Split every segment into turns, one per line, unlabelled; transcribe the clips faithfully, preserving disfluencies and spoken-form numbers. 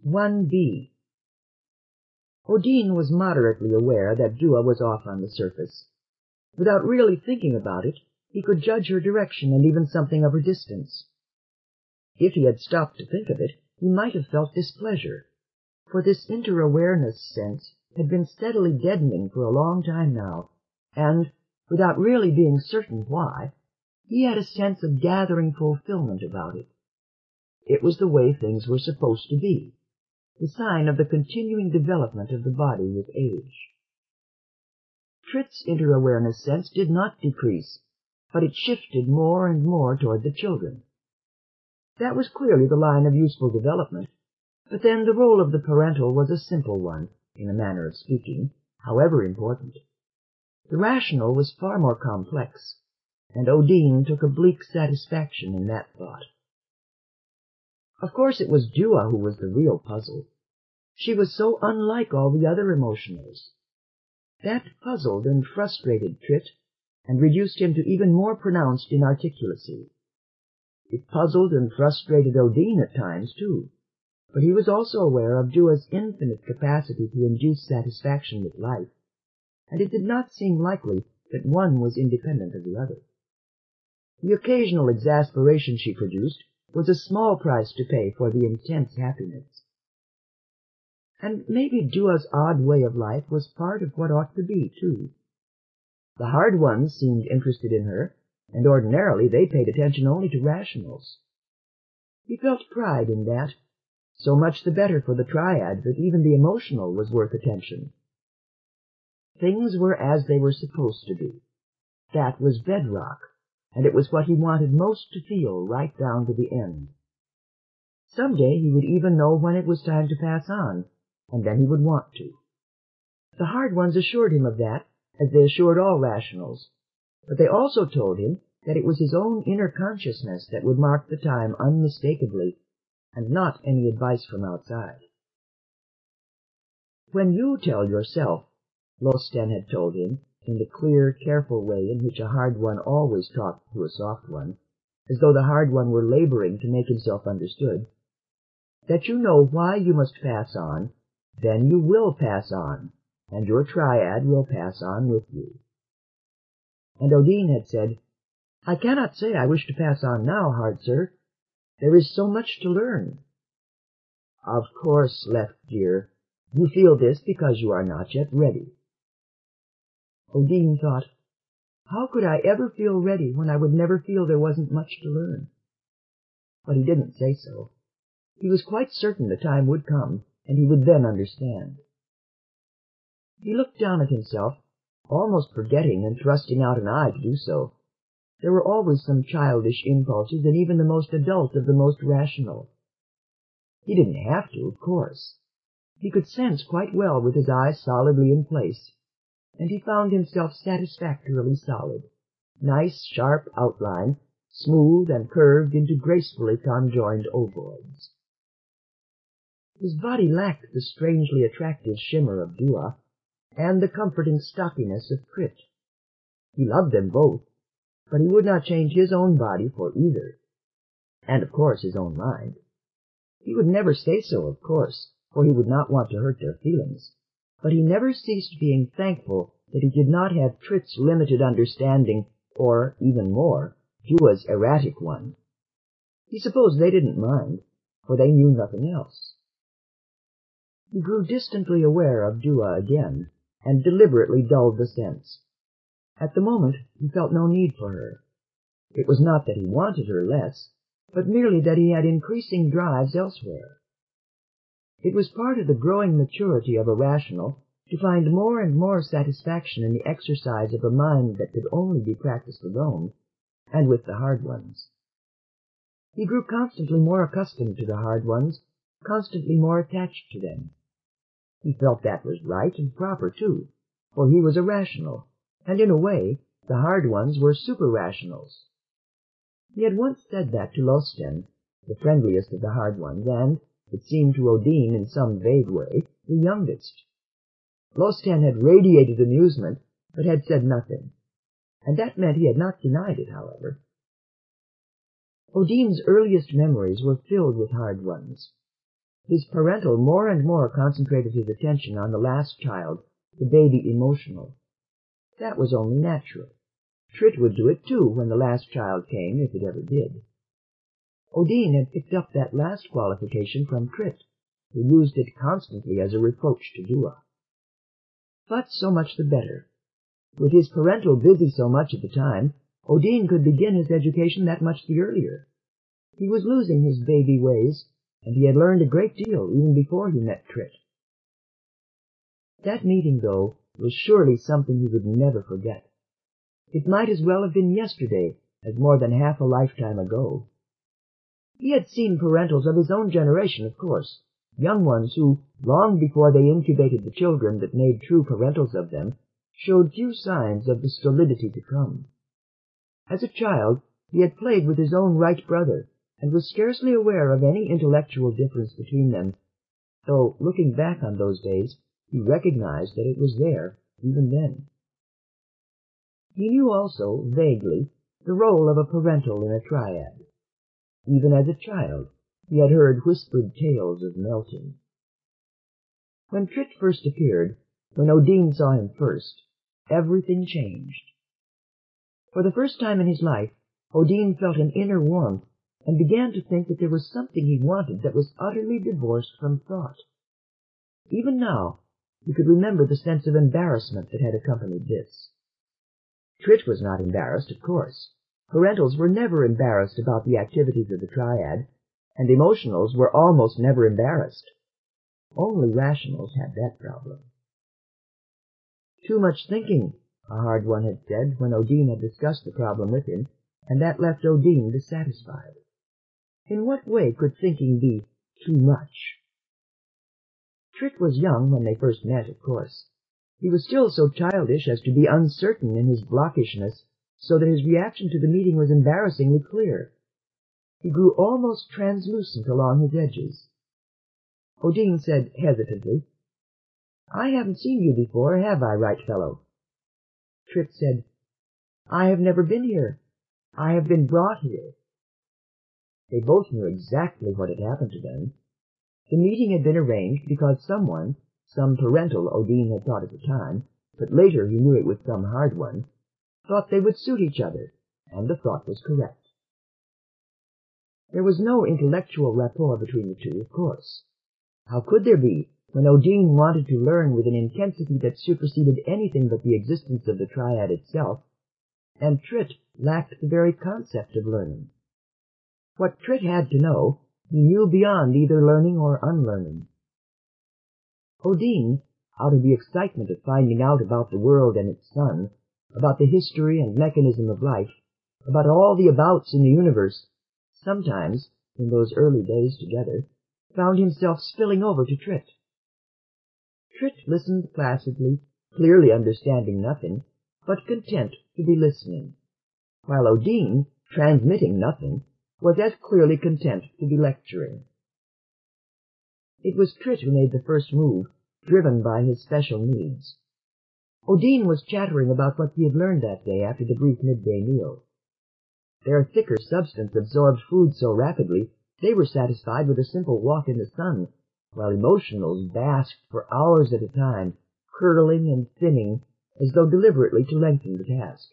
one B. Odin was moderately aware that Dua was off on the surface. Without really thinking about it, he could judge her direction and even something of her distance. If he had stopped to think of it, he might have felt displeasure, for this inter-awareness sense had been steadily deadening for a long time now, and, without really being certain why, he had a sense of gathering fulfillment about it. It was the way things were supposed to be, the sign of the continuing development of the body with age. Tritt's inter-awareness sense did not decrease, but it shifted more and more toward the children. That was clearly the line of useful development, but then the role of the parental was a simple one, in a manner of speaking, however important. The rational was far more complex, and Odin took a bleak satisfaction in that thought. Of course it was Dua who was the real puzzle. She was so unlike all the other emotionals. That puzzled and frustrated Tritt, and reduced him to even more pronounced inarticulacy. It puzzled and frustrated Odin at times, too, but he was also aware of Dua's infinite capacity to induce satisfaction with life, and it did not seem likely that one was independent of the other. The occasional exasperation she produced was a small price to pay for the intense happiness. And maybe Dua's odd way of life was part of what ought to be, too. The hard ones seemed interested in her, and ordinarily they paid attention only to rationals. He felt pride in that. So much the better for the triad that even the emotional was worth attention. Things were as they were supposed to be. That was bedrock, and it was what he wanted most to feel right down to the end. Some day he would even know when it was time to pass on, and then he would want to. The hard ones assured him of that, as they assured all rationals, but they also told him that it was his own inner consciousness that would mark the time unmistakably, and not any advice from outside. When you tell yourself, Losten had told him, in the clear, careful way in which a hard one always talked to a soft one, as though the hard one were laboring to make himself understood, that you know why you must pass on, then you will pass on, and your triad will pass on with you. And Odin had said, I cannot say I wish to pass on now, hard sir. There is so much to learn. Of course, Left dear, you feel this because you are not yet ready. Odin thought, how could I ever feel ready when I would never feel there wasn't much to learn? But he didn't say so. He was quite certain the time would come, and he would then understand. He looked down at himself, almost forgetting and thrusting out an eye to do so. There were always some childish impulses in even the most adult of the most rational. He didn't have to, of course. He could sense quite well with his eyes solidly in place, and he found himself satisfactorily solid, nice sharp outline, smooth and curved into gracefully conjoined ovoids. His body lacked the strangely attractive shimmer of Dua, and the comforting stockiness of Tritt. He loved them both, but he would not change his own body for either, and of course his own mind. He would never say so, of course, for he would not want to hurt their feelings, but he never ceased being thankful that he did not have Tritt's limited understanding, or, even more, Dua's erratic one. He supposed they didn't mind, for they knew nothing else. He grew distantly aware of Dua again, and deliberately dulled the sense. At the moment he felt no need for her. It was not that he wanted her less, but merely that he had increasing drives elsewhere. It was part of the growing maturity of a rational to find more and more satisfaction in the exercise of a mind that could only be practiced alone, and with the hard ones. He grew constantly more accustomed to the hard ones, constantly more attached to them. He felt that was right and proper, too, for he was a rational, and in a way the hard ones were super-rationals. He had once said that to Losten, the friendliest of the hard ones, and, it seemed to Odin in some vague way, the youngest. Losten had radiated amusement, but had said nothing, and that meant he had not denied it, however. Odin's earliest memories were filled with hard ones. His parental more and more concentrated his attention on the last child, the baby Emotional. That was only natural. Trit would do it too when the last child came, if it ever did. Odin had picked up that last qualification from Trit, who used it constantly as a reproach to Dua. But so much the better. With his parental busy so much at the time, Odin could begin his education that much the earlier. He was losing his baby ways, and he had learned a great deal even before he met Trit. That meeting, though, was surely something he would never forget. It might as well have been yesterday as more than half a lifetime ago. He had seen parentals of his own generation, of course, young ones who, long before they incubated the children that made true parentals of them, showed few signs of the stolidity to come. As a child, he had played with his own right brother, and was scarcely aware of any intellectual difference between them, though, looking back on those days, he recognized that it was there, even then. He knew also, vaguely, the role of a parental in a triad. Even as a child, he had heard whispered tales of melting. When Trit first appeared, when Odin saw him first, everything changed. For the first time in his life, Odin felt an inner warmth, and began to think that there was something he wanted that was utterly divorced from thought. Even now, he could remember the sense of embarrassment that had accompanied this. Trit was not embarrassed, of course. Parentals were never embarrassed about the activities of the triad, and Emotionals were almost never embarrassed. Only Rationals had that problem. Too much thinking, a Hard One had said when Odin had discussed the problem with him, and that left Odin dissatisfied. In what way could thinking be too much? Trit was young when they first met, of course. He was still so childish as to be uncertain in his blockishness, so that his reaction to the meeting was embarrassingly clear. He grew almost translucent along his edges. Odin said hesitantly, "I haven't seen you before, have I, right fellow?" Trit said, "I have never been here. I have been brought here." They both knew exactly what had happened to them. The meeting had been arranged because someone, some parental Odin had thought at the time, but later he knew it was some Hard One, thought they would suit each other, and the thought was correct. There was no intellectual rapport between the two, of course. How could there be, when Odin wanted to learn with an intensity that superseded anything but the existence of the triad itself, and Trit lacked the very concept of learning? What Trit had to know, he knew beyond either learning or unlearning. Odin, out of the excitement of finding out about the world and its sun, about the history and mechanism of life, about all the abouts in the universe, sometimes, in those early days together, found himself spilling over to Trit. Trit listened placidly, clearly understanding nothing, but content to be listening, while Odin, transmitting nothing, was as clearly content to be lecturing. It was Trit who made the first move, driven by his special needs. Odin was chattering about what he had learned that day after the brief midday meal. Their thicker substance absorbed food so rapidly they were satisfied with a simple walk in the sun, while Emotionals basked for hours at a time, curdling and thinning as though deliberately to lengthen the task.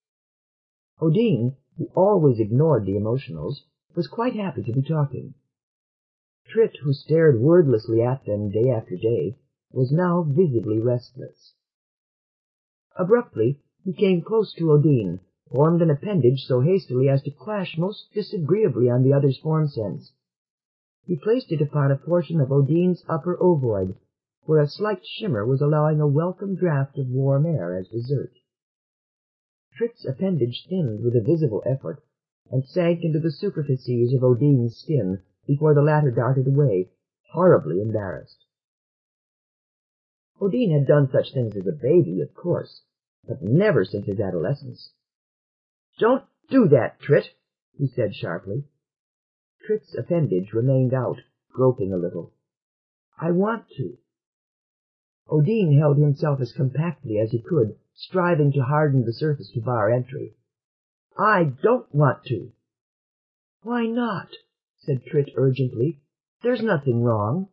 Odin, who always ignored the Emotionals, was quite happy to be talking. Trit, who stared wordlessly at them day after day, was now visibly restless. Abruptly, he came close to Odin, formed an appendage so hastily as to clash most disagreeably on the other's form sense. He placed it upon a portion of Odin's upper ovoid, where a slight shimmer was allowing a welcome draught of warm air as dessert. Trit's appendage thinned with a visible effort, and sank into the superficies of Odin's skin before the latter darted away, horribly embarrassed. Odin had done such things as a baby, of course, but never since his adolescence. "Don't do that, Trit," he said sharply. Trit's appendage remained out, groping a little. "I want to." Odin held himself as compactly as he could, striving to harden the surface to bar entry. "I don't want to." "Why not?" said Trit urgently. There's nothing wrong.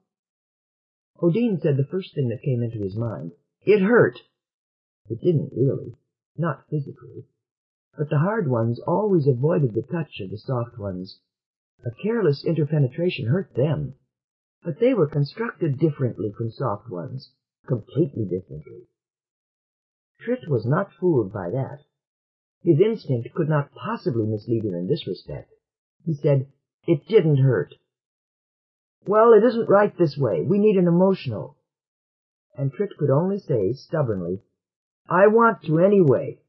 Odin said the first thing that came into his mind. It hurt. It didn't really, not physically. But the hard ones always avoided the touch of the soft ones. A careless interpenetration hurt them. But they were constructed differently from soft ones, completely differently. Trit was not fooled by that. His instinct could not possibly mislead him in this respect. He said, "It didn't hurt." "Well, it isn't right this way. We need an emotional." And Trit could only say, stubbornly, "I want to anyway."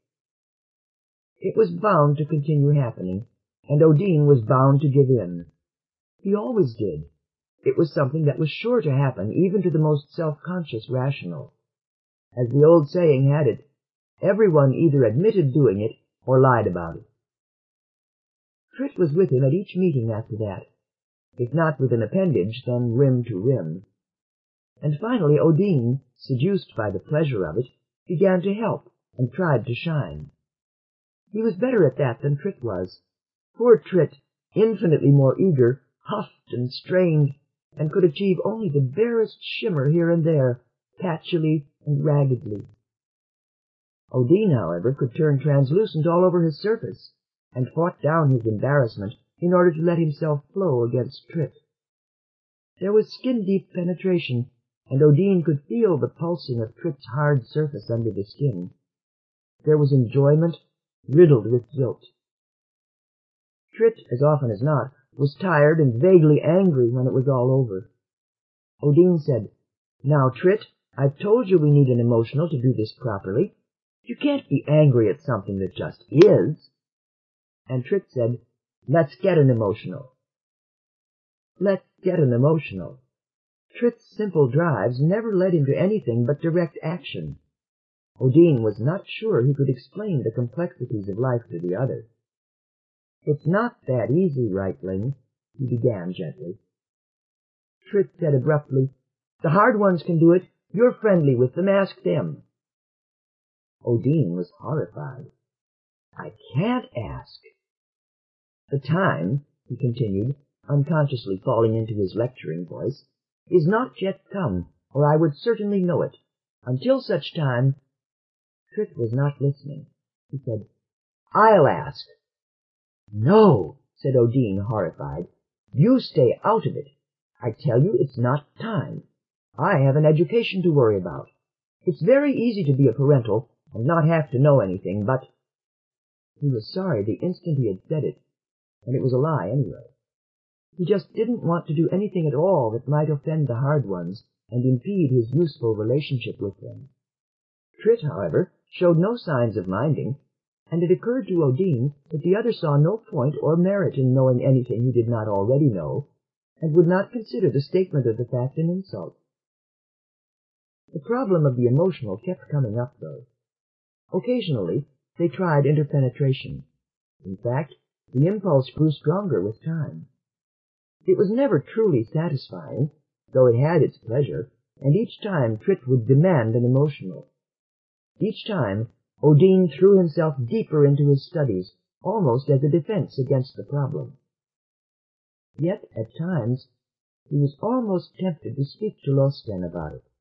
It was bound to continue happening, and Odin was bound to give in. He always did. It was something that was sure to happen, even to the most self-conscious rational. As the old saying had it, everyone either admitted doing it or lied about it. Trit was with him at each meeting after that, if not with an appendage, then rim to rim. And finally Odin, seduced by the pleasure of it, began to help and tried to shine. He was better at that than Trit was. Poor Trit, infinitely more eager, huffed and strained, and could achieve only the barest shimmer here and there, patchily and raggedly. Odin, however, could turn translucent all over his surface, and fought down his embarrassment in order to let himself flow against Trit. There was skin-deep penetration, and Odin could feel the pulsing of Trit's hard surface under the skin. There was enjoyment, riddled with guilt. Trit, as often as not, was tired and vaguely angry when it was all over. Odin said, "Now, Trit, I've told you we need an emotional to do this properly. You can't be angry at something that just is." And Trit said, "Let's get an emotional." Let's get an emotional. Trit's simple drives never led him to anything but direct action. Odin was not sure he could explain the complexities of life to the other. "It's not that easy, Rightling," he began gently. Trit said abruptly, "The hard ones can do it. You're friendly with them. Ask them." Odin was horrified. "I can't ask." "The time," he continued, unconsciously falling into his lecturing voice, "is not yet come, or I would certainly know it. Until such time—" Trit was not listening. He said, "I'll ask." "No," said Odin, horrified. "You stay out of it. I tell you it's not time. I have an education to worry about. It's very easy to be a parental and not have to know anything, but—" He was sorry the instant he had said it, and it was a lie anyway. He just didn't want to do anything at all that might offend the hard ones and impede his useful relationship with them. Trit, however, showed no signs of minding, and it occurred to Odin that the other saw no point or merit in knowing anything he did not already know, and would not consider the statement of the fact an insult. The problem of the emotional kept coming up, though. Occasionally they tried interpenetration. In fact, the impulse grew stronger with time. It was never truly satisfying, though it had its pleasure, and each time Trit would demand an emotional. Each time Odin threw himself deeper into his studies, almost as a defense against the problem. Yet, at times, he was almost tempted to speak to Losten about it.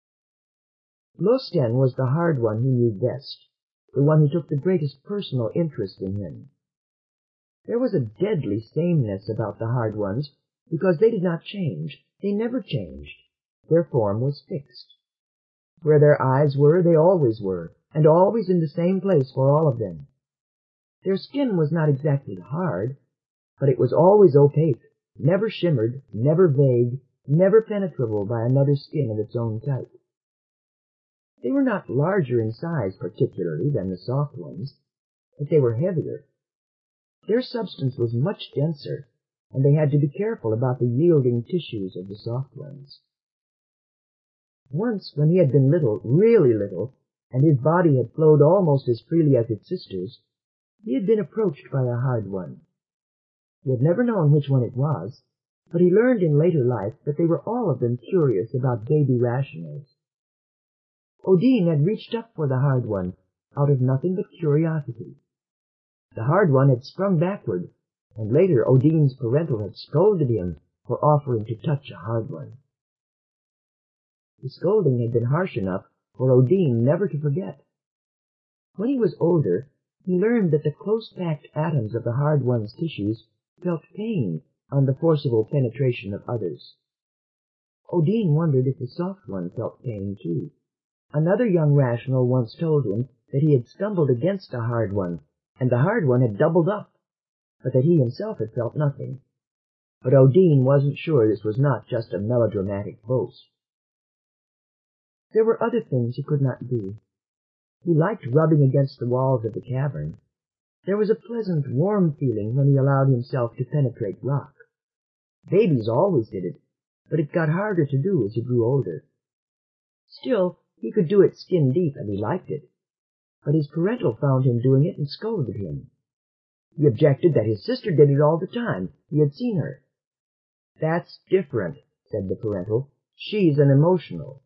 Losten was the hard one he knew best, the one who took the greatest personal interest in him. There was a deadly sameness about the hard ones, because they did not change. They never changed. Their form was fixed. Where their eyes were, they always were, and always in the same place for all of them. Their skin was not exactly hard, but it was always opaque, never shimmered, never vague, never penetrable by another skin of its own type. They were not larger in size particularly than the soft ones, but they were heavier. Their substance was much denser, and they had to be careful about the yielding tissues of the soft ones. Once, when he had been little, really little, and his body had flowed almost as freely as its sister's, he had been approached by a hard one. He had never known which one it was, but he learned in later life that they were all of them curious about baby rationals. Odin had reached up for the hard one, out of nothing but curiosity. The hard one had sprung backward, and later Odin's parental had scolded him, for offering to touch a hard one. The scolding had been harsh enough for Odin never to forget. When he was older, he learned that the close-packed atoms of the hard one's tissues felt pain on the forcible penetration of others. Odin wondered if the soft one felt pain too. Another young rational once told him that he had stumbled against a hard one, and the hard one had doubled up, but that he himself had felt nothing. But Odin wasn't sure this was not just a melodramatic boast. There were other things he could not do. He liked rubbing against the walls of the cavern. There was a pleasant, warm feeling when he allowed himself to penetrate rock. Babies always did it, but it got harder to do as he grew older. Still, he could do it skin deep, and he liked it. But his parental found him doing it and scolded him. He objected that his sister did it all the time. He had seen her. "That's different," said the parental. "She's an emotional."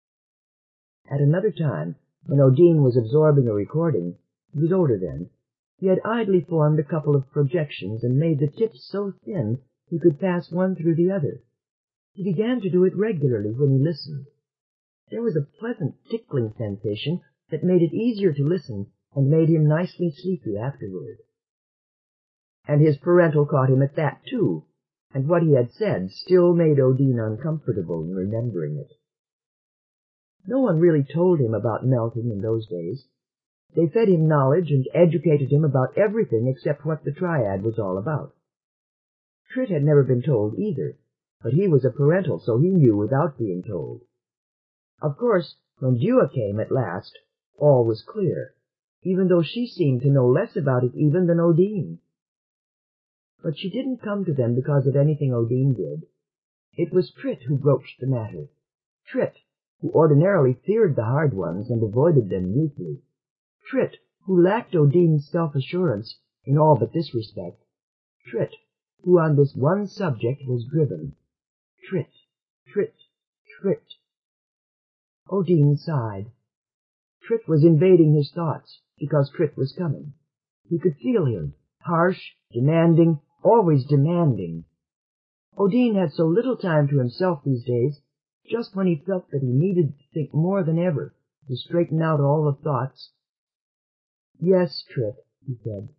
At another time, when Odin was absorbing a recording, he was older then, he had idly formed a couple of projections and made the tips so thin he could pass one through the other. He began to do it regularly when he listened. There was a pleasant tickling sensation that made it easier to listen and made him nicely sleepy afterward. And his parental caught him at that too, and what he had said still made Odin uncomfortable in remembering it. No one really told him about melting in those days. They fed him knowledge and educated him about everything except what the triad was all about. Trit had never been told either, but he was a parental, so he knew without being told. Of course, when Dua came at last, all was clear, even though she seemed to know less about it even than Odin. But she didn't come to them because of anything Odin did. It was Trit who broached the matter. Trit, who ordinarily feared the hard ones and avoided them mutely. Trit, who lacked Odin's self-assurance in all but this respect. Trit, who on this one subject was driven. Trit, Trit, Trit. Odin sighed. Trit was invading his thoughts, because Trit was coming. He could feel him, harsh, demanding, always demanding. Odin had so little time to himself these days, just when he felt that he needed to think more than ever to straighten out all the thoughts. "Yes, Trit," he said.